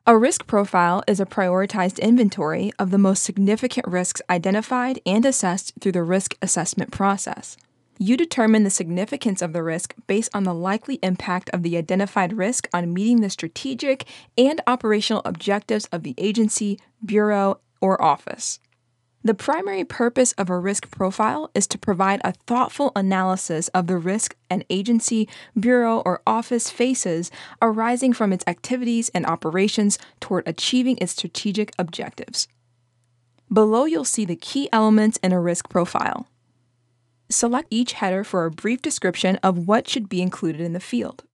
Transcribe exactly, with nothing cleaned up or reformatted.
A risk profile is a prioritized inventory of the most significant risks identified and assessed through the risk assessment process. You determine the significance of the risk based on the likely impact of the identified risk on meeting the strategic and operational objectives of the agency, bureau, or office. The primary purpose of a risk profile is to provide a thoughtful analysis of the risk an agency, bureau, or office faces arising from its activities and operations toward achieving its strategic objectives. Below, you'll see the key elements in a risk profile. Select each header for a brief description of what should be included in the field.